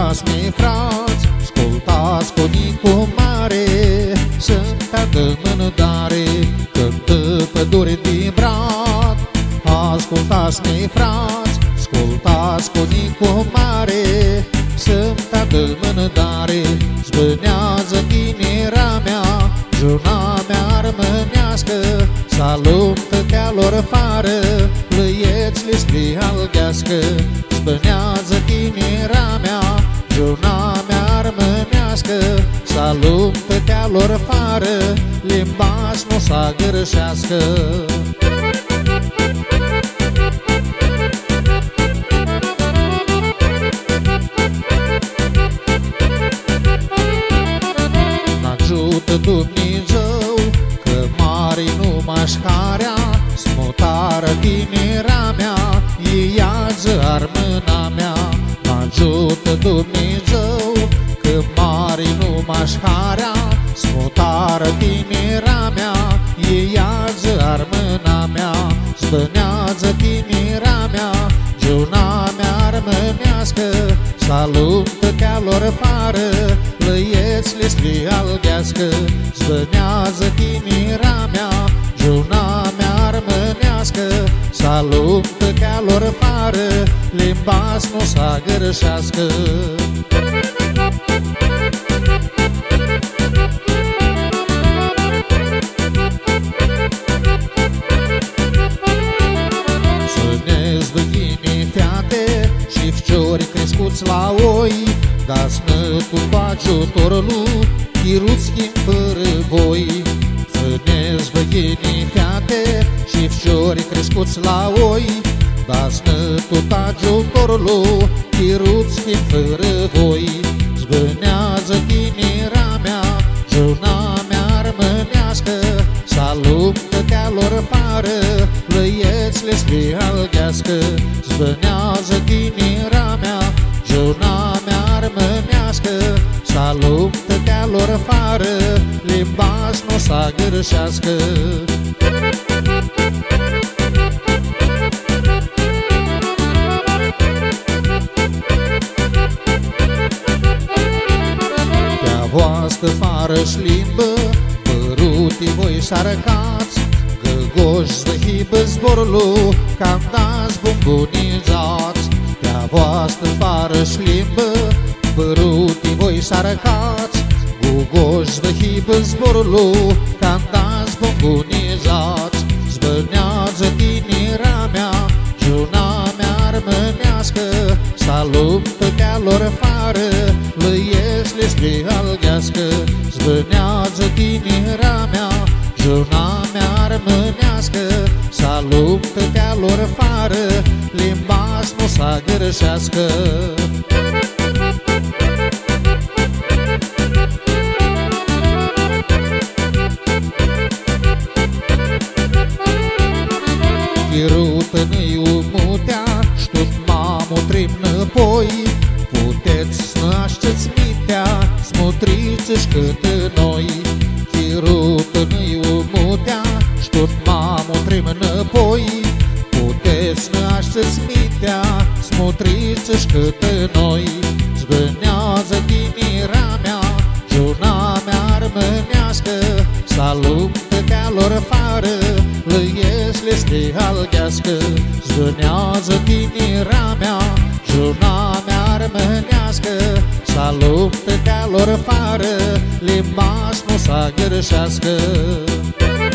Ascultați, mei frați, ascultați conicul mare, Sfânta dă mânădare, cântă pădure din brad. Ascultați, mei frați, ascultați conicul mare, Sfânta dă mânădare, zbânează tinera mea, juna mea armânească, s-aluptă ca-lor fară, plăieți-le spre alghească. Zbânează tinera mea, juna mea armânească, s-aluptă ca-lor fară, limba-și nu s-a gărășească. N-ajută Dumnezeu, că mare-i numai șcarea, smutară tinera mea, iază armâna mea. N-ajută Dumnezeu, că mare-i numai șcarea, smutară tinera mea, iază armâna mea. Zbânează tinera mea, juna mea armânească, s-aluptă ca-lor fară, plăieți-le spre alghească. Zbânează tinera mea, juna mea armânească, s-aluptă ca-lor fară, limba-și nu s-a gărășească. Zvâghini fiate și fciori crescuți la oi, dați nătul cu ajutorul, chirut schimb fără voi. Zvâghini fiate și fciori crescuți la oi, dați nătul cu ajutorul, chirut schimb fără voi. Zbânează tinera mea, juna mea armânească, s-aluptă ca-lor fară, plăieți-le spre alghească. Zbânează tinera mea, juna mea armânească, s-aluptă ca-lor fară, limba-și nu s-a gărășească. Pe-a voastră fară-și limbă, părutii voi s-arăcați, găgoși zvăhibă zborul, cam dați bumbunizați. Pe-a voastră fară-și limbă, părutii voi s-arăcați, găgoși zvăhibă zborul, cam dați bumbunizați. Zbânează tinera mea, juna mea armânească, s-aluptă ca-lor fară, plăieți-le spre alghească. Zbânează tinera mea, juna mea armânească, s-aluptă ca-lor fară, limba-și nu s-a gărășească. Chirută-năi umutea, ștut mamu trim înapoi, puteți să nașteți mitea, smutriți-și cât noi. Chirută-năi umutea, ștut mamu trim înapoi, puteți să nașteți mitea, smutriți-și cât noi. Zbânează tinera mea, juna mea armânească, s-aluptă ca-lor fară, plăieți-le spre alghească. Zbânează tinera mea, juna mea armânească, s-aluptă ca-lor fară, limba-și nu s-a gărășească.